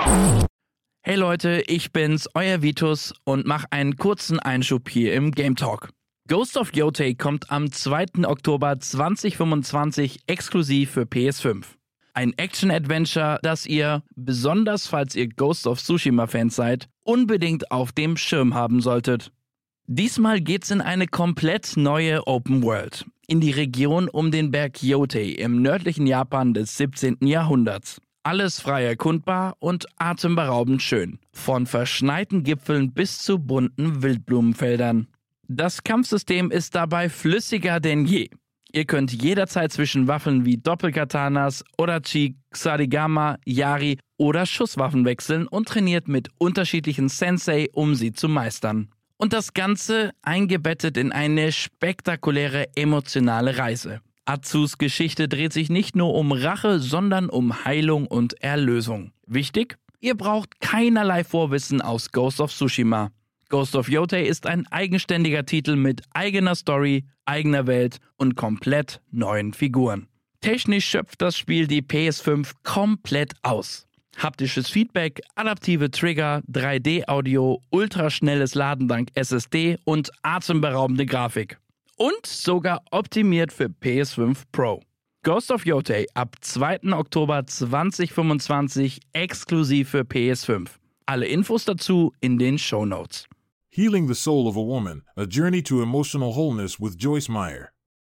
Hey Leute, ich bin's, euer Vitus und mach einen kurzen Einschub hier im Game Talk. Ghost of Yotei kommt am 2. Oktober 2025 exklusiv für PS5. Ein Action-Adventure, das ihr, besonders falls ihr Ghost of Tsushima-Fans seid, unbedingt auf dem Schirm haben solltet. Diesmal geht's in eine komplett neue Open World, in die Region um den Berg Yotei im nördlichen Japan des 17. Jahrhunderts. Alles frei erkundbar und atemberaubend schön, von verschneiten Gipfeln bis zu bunten Wildblumenfeldern. Das Kampfsystem ist dabei flüssiger denn je. Ihr könnt jederzeit zwischen Waffen wie Doppelkatanas, Odachi, Ksarigama, Yari oder Schusswaffen wechseln und trainiert mit unterschiedlichen Sensei, um sie zu meistern. Und das Ganze eingebettet in eine spektakuläre emotionale Reise. Atsus Geschichte dreht sich nicht nur um Rache, sondern um Heilung und Erlösung. Wichtig? Ihr braucht keinerlei Vorwissen aus Ghost of Tsushima. Ghost of Yotei ist ein eigenständiger Titel mit eigener Story, eigener Welt und komplett neuen Figuren. Technisch schöpft das Spiel die PS5 komplett aus. Haptisches Feedback, adaptive Trigger, 3D-Audio, ultraschnelles Laden dank SSD und atemberaubende Grafik. Und sogar optimiert für PS5 Pro. Ghost of Yotei ab 2. Oktober 2025 exklusiv für PS5. Alle Infos dazu in den Shownotes. Healing the Soul of a Woman, A Journey to Emotional Wholeness with Joyce Meyer.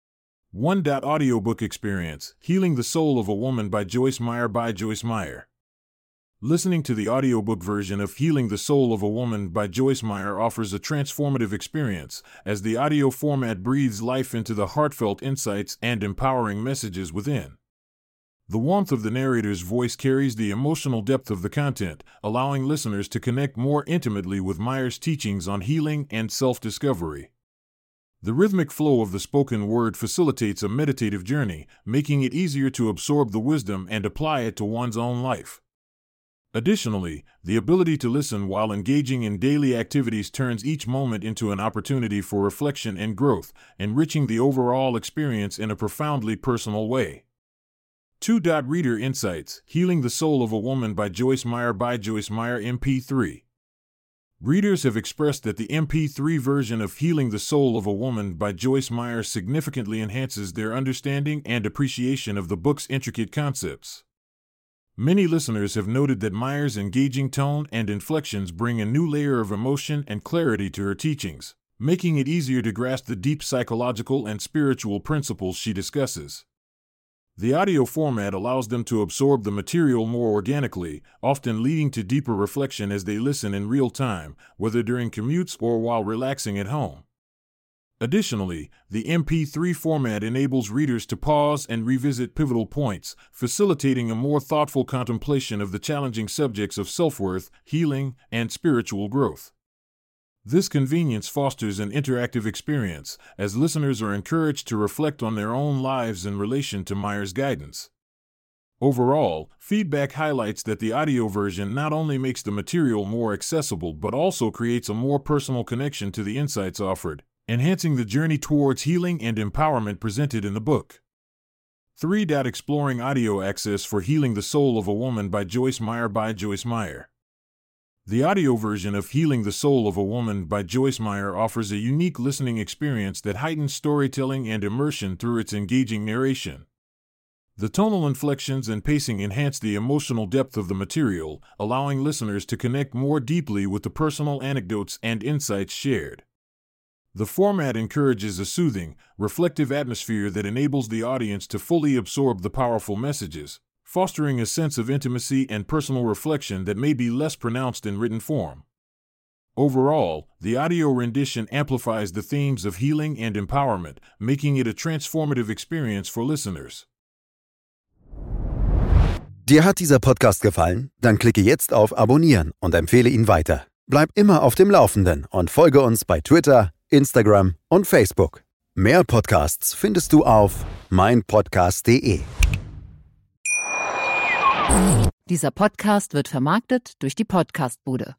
Audiobook Experience, Healing the Soul of a Woman by Joyce Meyer. Listening to the audiobook version of Healing the Soul of a Woman by Joyce Meyer offers a transformative experience, as the audio format breathes life into the heartfelt insights and empowering messages within. The warmth of the narrator's voice carries the emotional depth of the content, allowing listeners to connect more intimately with Meyer's teachings on healing and self-discovery. The rhythmic flow of the spoken word facilitates a meditative journey, making it easier to absorb the wisdom and apply it to one's own life. Additionally, the ability to listen while engaging in daily activities turns each moment into an opportunity for reflection and growth, enriching the overall experience in a profoundly personal way. Reader Insights, Healing the Soul of a Woman by Joyce Meyer MP3. Readers have expressed that the MP3 version of Healing the Soul of a Woman by Joyce Meyer significantly enhances their understanding and appreciation of the book's intricate concepts. Many listeners have noted that Meyer's engaging tone and inflections bring a new layer of emotion and clarity to her teachings, making it easier to grasp the deep psychological and spiritual principles she discusses. The audio format allows them to absorb the material more organically, often leading to deeper reflection as they listen in real time, whether during commutes or while relaxing at home. Additionally, the MP3 format enables readers to pause and revisit pivotal points, facilitating a more thoughtful contemplation of the challenging subjects of self-worth, healing, and spiritual growth. This convenience fosters an interactive experience, as listeners are encouraged to reflect on their own lives in relation to Meyer's guidance. Overall, feedback highlights that the audio version not only makes the material more accessible but also creates a more personal connection to the insights offered, enhancing the journey towards healing and empowerment presented in the book. Exploring audio access for Healing the Soul of a Woman by Joyce Meyer. The audio version of Healing the Soul of a Woman by Joyce Meyer offers a unique listening experience that heightens storytelling and immersion through its engaging narration. The tonal inflections and pacing enhance the emotional depth of the material, allowing listeners to connect more deeply with the personal anecdotes and insights shared. The format encourages a soothing, reflective atmosphere that enables the audience to fully absorb the powerful messages, fostering a sense of intimacy and personal reflection that may be less pronounced in written form. Overall, the audio rendition amplifies the themes of healing and empowerment, making it a transformative experience for listeners. Dir hat dieser Podcast gefallen? Dann klicke jetzt auf Abonnieren und empfehle ihn weiter. Bleib immer auf dem Laufenden und folge uns bei Twitter, Instagram und Facebook. Mehr Podcasts findest du auf meinpodcast.de. Dieser Podcast wird vermarktet durch die Podcastbude.